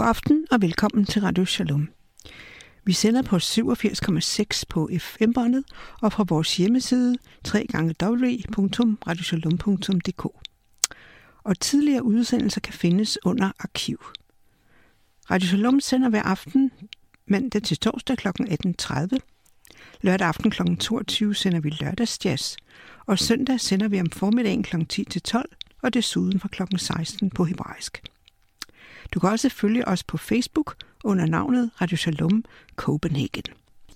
God aften og velkommen til Radio Shalom. Vi sender på 87,6 på FM-båndet og fra vores hjemmeside www.radioshalom.dk. Og tidligere udsendelser kan findes under arkiv. Radio Shalom sender hver aften mandag til torsdag kl. 18.30. Lørdag aften kl. 22 sender vi lørdagsjazz, og søndag sender vi om formiddagen kl. 10-12 og desuden fra kl. 16 på hebraisk. Du kan også følge os på Facebook under navnet Radio Shalom Copenhagen.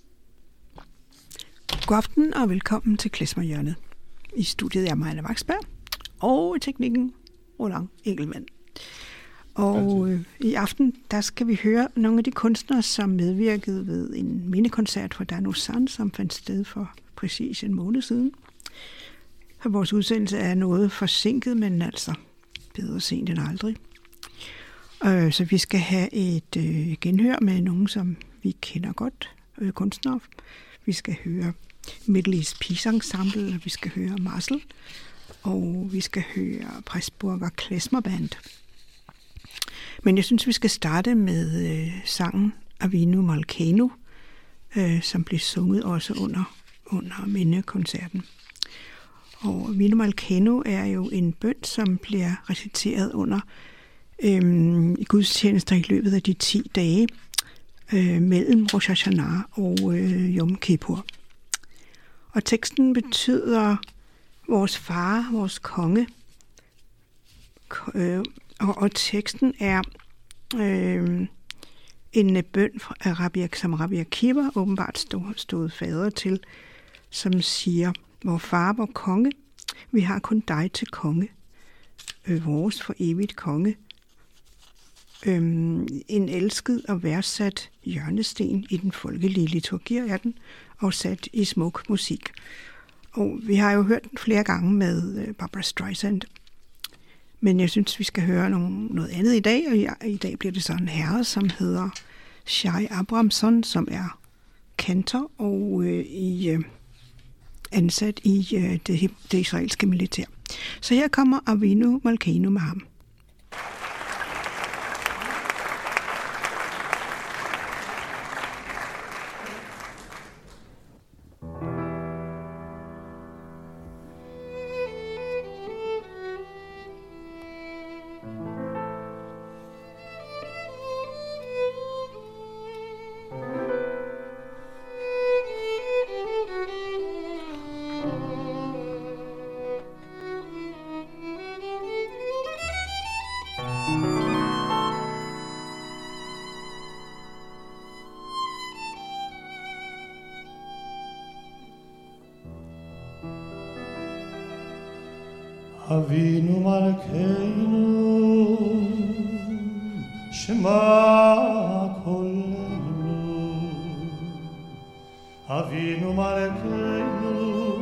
God aften og velkommen til Klezmer-hjørnet. I studiet er Maja Vaksberg og i teknikken Roland Engelmann. Og i aften der skal vi høre nogle af de kunstnere, som medvirkede ved en mindekoncert for Dan Uzan, som fandt sted for præcis en måned siden. Og vores udsendelse er noget forsinket, men altså bedre sent end aldrig. Så vi skal have et genhør med nogen, som vi kender godt, kunstnere. Vi skal høre Middle East Peace Ensemble, og vi skal høre Marcel, og vi skal høre Pressburger Klezmer Band. Men jeg synes, vi skal starte med sangen Avinu Malkeinu, som blev sunget også under mindekoncerten. Og Avinu Malkeinu er jo en bøn, som bliver reciteret under i gudstjenester i løbet af de 10 dage mellem Rosh Hashanah og Yom Kippur. Og teksten betyder vores far, vores konge. Og teksten er en bøn som Rabbi Akiva åbenbart stod fader til, som siger: vor far, vor konge, vi har kun dig til konge, vores for evigt konge. En elsket og værdsat hjørnesten i den folkelige liturgi er den, og sat i smuk musik. Og vi har jo hørt den flere gange med Barbra Streisand, men jeg synes, vi skal høre noget andet i dag, og i dag bliver det så en herre, som hedder Shai Abrahamson, som er kantor og ansat i det israelske militær. Så her kommer Avinu Malkeinu med ham. Avinu Malkeinu, Shema Kolenu. Avinu Malkeinu,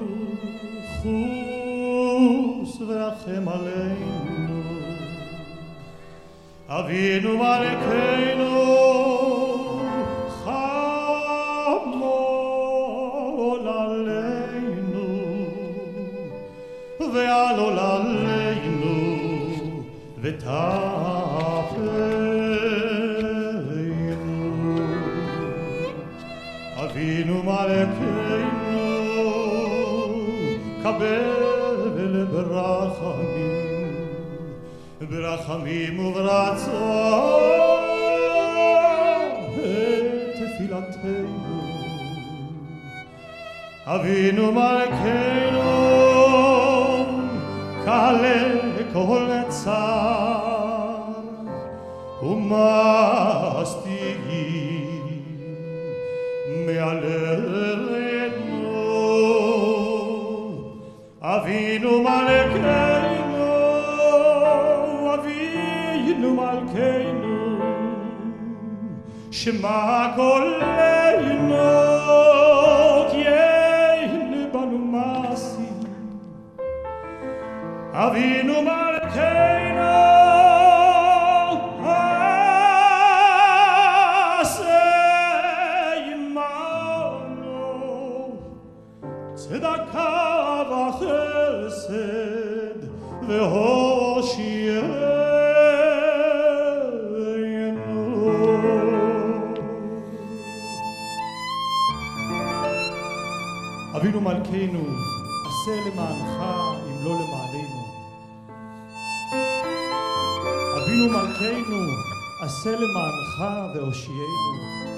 Chus v'rachem aleinu. Avinu Malkeinu, Chamol aleinu, ve'al olaleinu, v'tafeinu. Avinu Malkeinu, kabel ברחמים, ברחמים וברצון את תפילתנו. אבינו מלכנו, קהלה כל צר ומסתירים מעלינו. אבינו מלכנו, אבינו מלכנו, שמע קולנו, תהיינה בנו מעשים. אבינו מלכנו, עשה עמנו צדקה וחסד והושיענו. אבינו מלכנו, עשה למענך אם לא למעננו. אבינו מלכנו, עשה למענך והושיענו.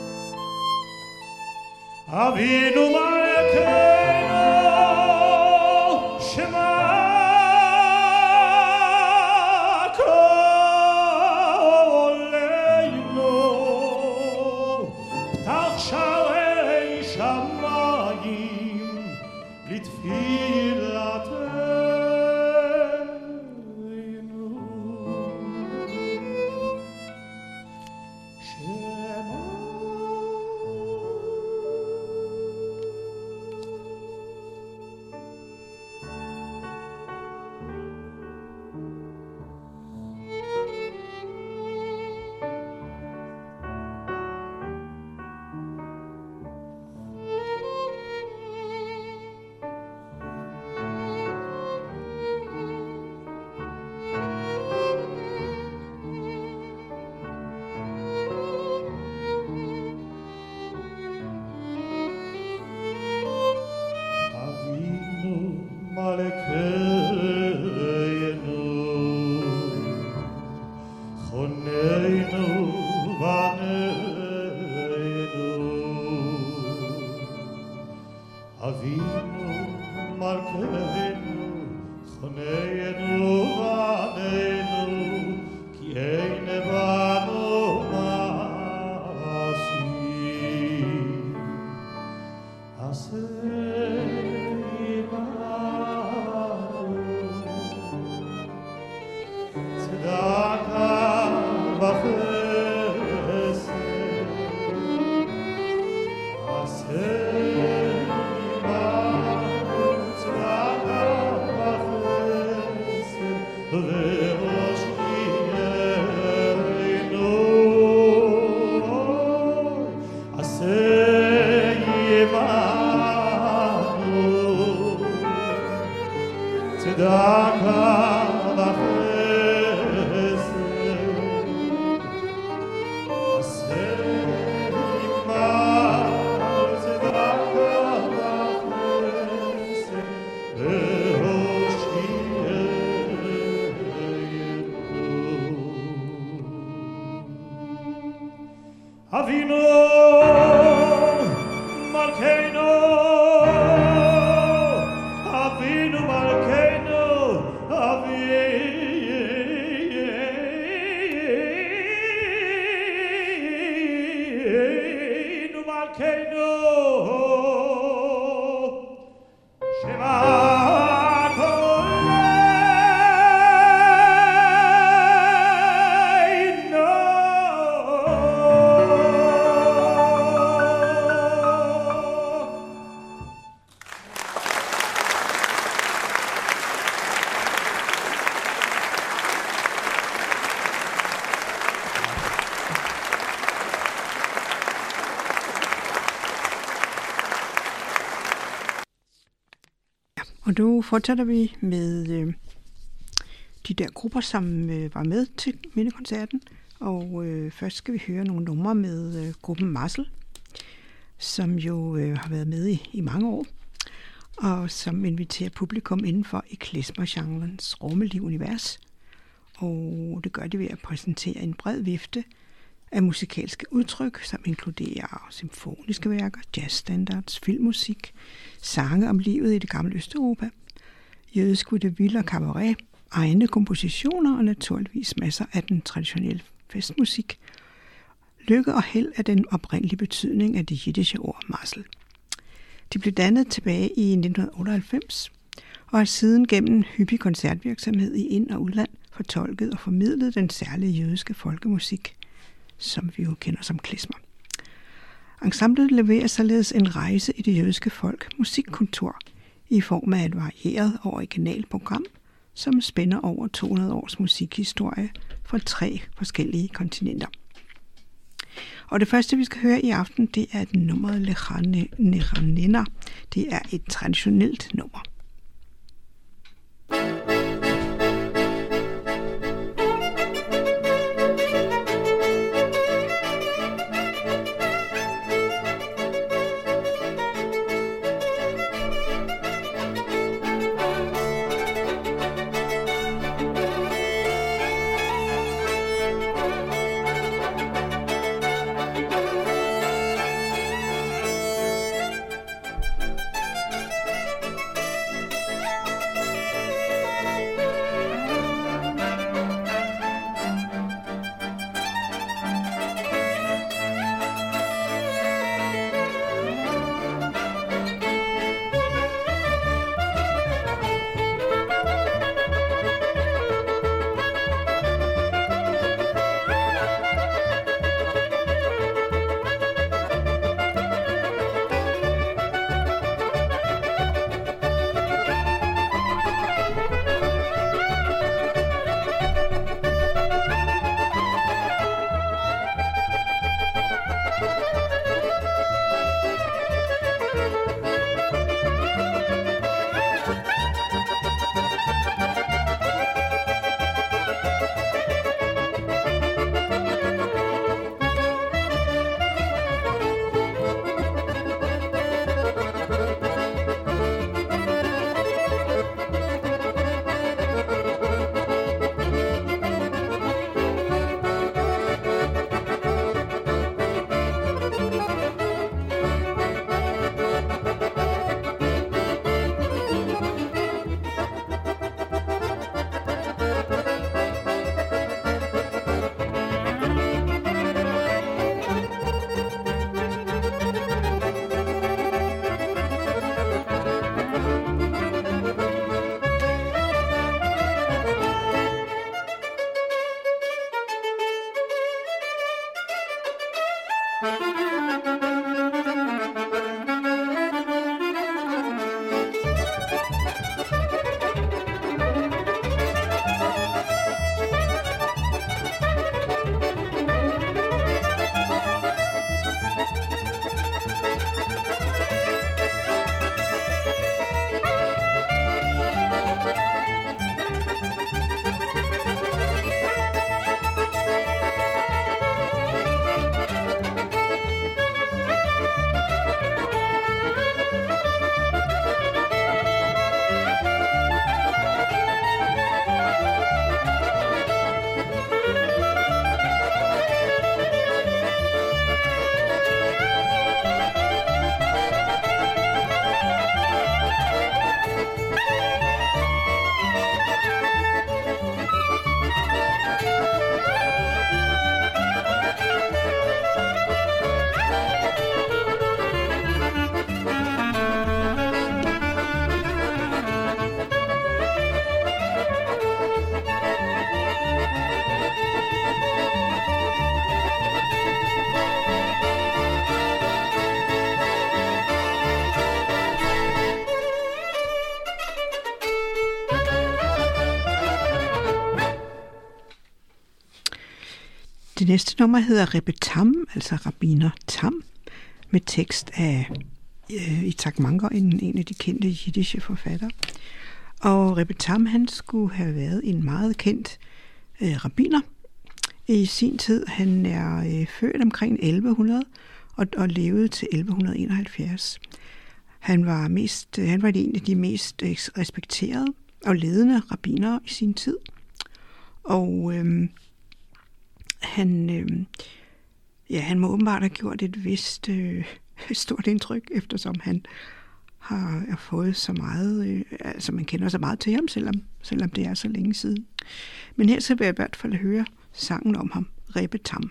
אבינו מלכנו, שמע קולנו, פתח שערי שמיים לתפילתנו. Og nu fortsætter vi med de der grupper, som var med til mindekoncerten. Og først skal vi høre nogle numre med gruppen Marcel, som jo har været med i mange år, og som inviterer publikum indenfor i klezmer-genrens rummelige univers. Og det gør de ved at præsentere en bred vifte af musikalske udtryk, som inkluderer symfoniske værker, jazzstandards, filmmusik, sange om livet i det gamle Østeuropa, jødisk vaudeville og cabaret, egne kompositioner og naturligvis masser af den traditionelle festmusik. Lykke og held er den oprindelige betydning af det jiddische ord Marcel. De blev dannet tilbage i 1998 og har siden gennem hyppig koncertvirksomhed i ind- og udland fortolket og formidlet den særlige jødiske folkemusik, som vi jo kender som klezmer. Ensemblet leverer således en rejse i det jødiske folk musikkultur i form af et varieret og originalt program, som spænder over 200 års musikhistorie fra 3 forskellige kontinenter. Og det første, vi skal høre i aften, det er nummeret Lecha. Det er et traditionelt nummer. Det næste nummer hedder Rebbe Tam, altså rabbiner Tam, med tekst af Itzhak Manger, en af de kendte jiddische forfattere. Og Rebbe Tam, han skulle have været en meget kendt rabbiner i sin tid. Han er født omkring 1100 og levede til 1171. Han var en af de mest respekterede og ledende rabbinere i sin tid. Og han må åbenbart have gjort et vist stort indtryk, eftersom han har fået så meget, altså man kender så meget til ham, selvom det er så længe siden. Men her så vil jeg i hvert fald høre sangen om ham, Rebbe Tam.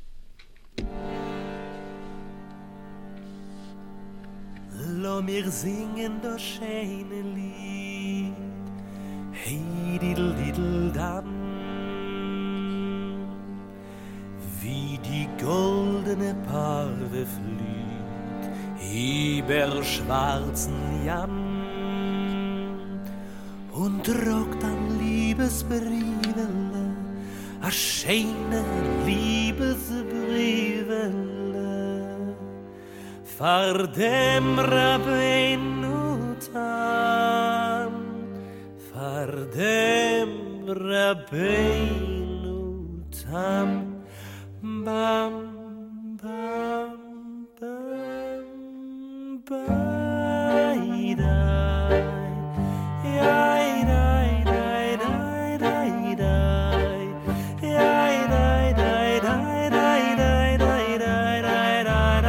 Lass mir singen das schöne Lied, hey diddle diddle dam, wie die goldene Parve flüht über schwarzen Jamm und rockt an Liebesbrievele, a schöne Liebesbrievele. Far dem Rabbeinu Tam, far dem Rabbeinu Tam, bam, bam, bam, bai, dai, yai, dai, dai, dai, dai, dai, yai, dai, dai, dai, dai, dai, dai, dai, dai,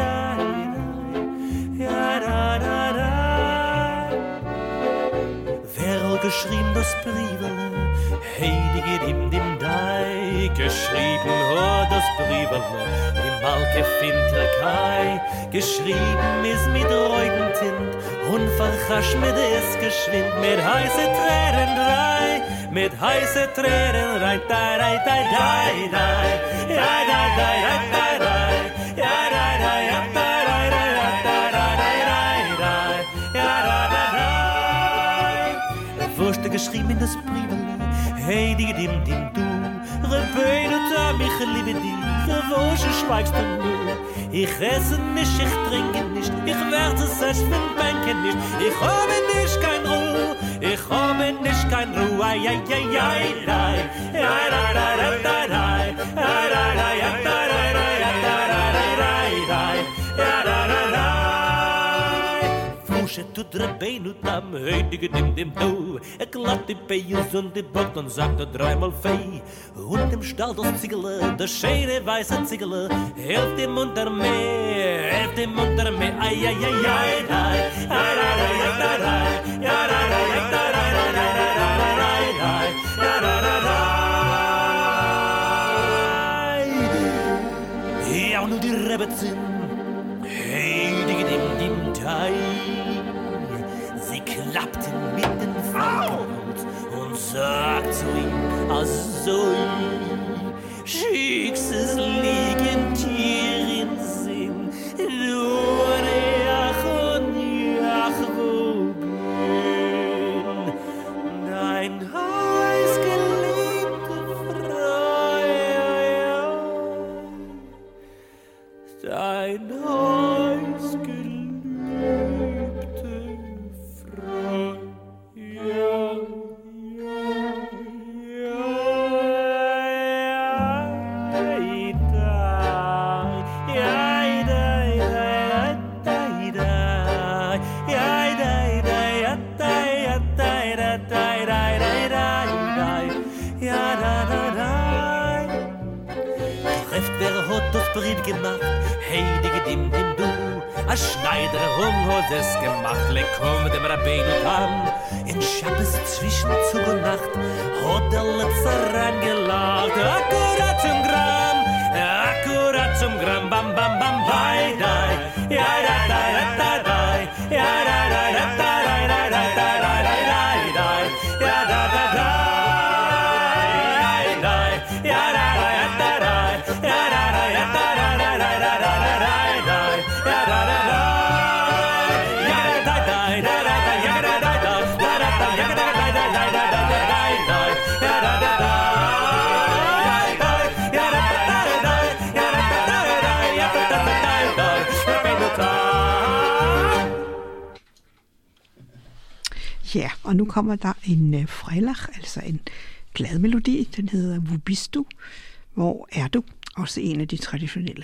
geschrieben das Brievele, heidige dim dai, geschrieben das Brievele, im Malke Finterkai, geschrieben ist mit Reugentint und verrasch mit es geschwind, mit heiße Tränen drei, mit heiße Tränen drei, dai, dai, dai, dai, dai, dai, dai, dai, dai, dai, dai, dai, dai, geschrieben in das Brievele, hey, die dim du, Rebbeinu Tam, ich liebe dich, wo schweigst du nur? Ich esse nicht, ich trinke nicht, ich werde es essen, denke nicht, ich habe nicht kein Ruhe, ich habe nicht kein Ruhe, ai, ai, ai, ai, ai, ai, ai, ai, tut Rebbeinu Tam, heidige dim du. Klappt die Peis und die Bock und sagt dreimal Fei. Und im Stall das Ziegele, das schöne weiße Ziegele, helft ihm unter mir, ai, ai, ai, ai, ai, ai, ja, und nur die Rebetzin, heidige dim dai. Klappt ihn mit den Fingern und sagt zu ihm, also schickst es liegen Tier in dein heißgeliebte Frau. Ja, Brief gemacht, hey, dim du, a Schneider hat es gemacht, lekom dem Rabbeinu Tam, in Schabbes zwischen Zug und Nacht, hat der Letzter reingelacht, akkurat zum Gramm, bam, bam, bam, bye, die, ja, da, da, da, da, da, ja, da, da, da, da, da, da, da, da, da, da, ja, da, da, da, ja, da, da, da, da, ja, da, Ja, og nu kommer der en frelach, altså en glad melodi. Den hedder Hvor bist du? Hvor er du? Også en af de traditionelle.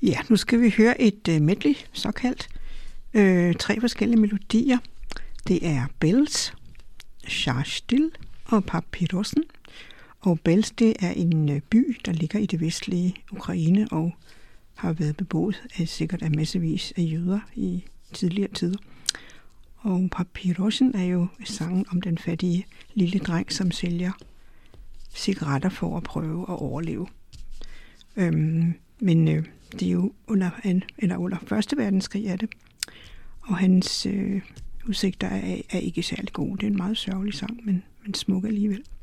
Ja, nu skal vi høre et medley, såkaldt. 3 forskellige melodier. Det er Belz, Shastil og Papyrossen. Og Belz, det er en by, der ligger i det vestlige Ukraine og har været beboet sikkert af massevis af jøder i tidligere tider. Og Papyrossen er jo sangen om den fattige lille dreng, som sælger cigaretter for at prøve at overleve. Men det er jo under 1. verdenskrig er det, og hans udsigter er ikke særlig gode. Det er en meget sørgelig sang, men smuk alligevel.